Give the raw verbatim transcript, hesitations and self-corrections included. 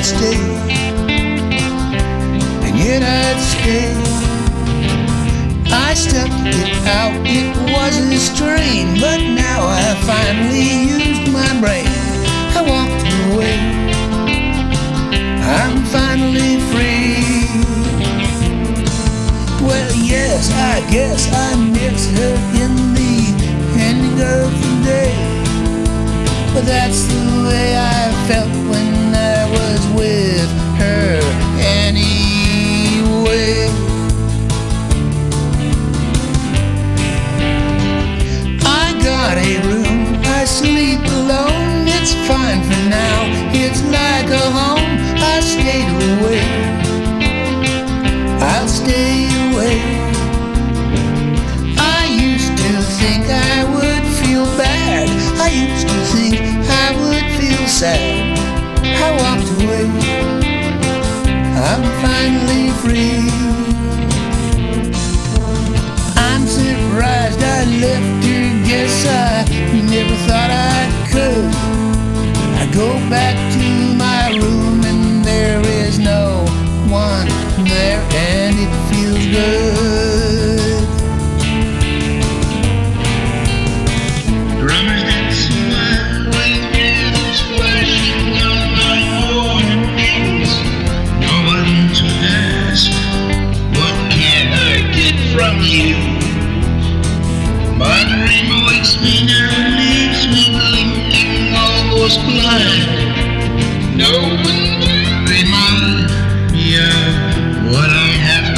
stay, and yet I'd stay. I stuck it out, it was a strain, but now I finally used my brain. I walked away, I'm finally free. Well, yes, I guess I miss her in the ending of the day, but that's the way I felt when I was with her anyway. I got a room, I sleep alone, it's fine for now, it's like a home. I stayed away, I'll stay away. I used to think I would feel bad, I used to think I would feel sad. I walked away, I'm finally free. I'm surprised I left her, guess I never thought I could. I go back to my room and there is no one there, and it feels good. Drummers dancing wild with rhythms flashing on my morning wings. No one to ask, what can I get from you? My dream wakes me now, leaves me blinking, almost blind. No one to remind me of what I have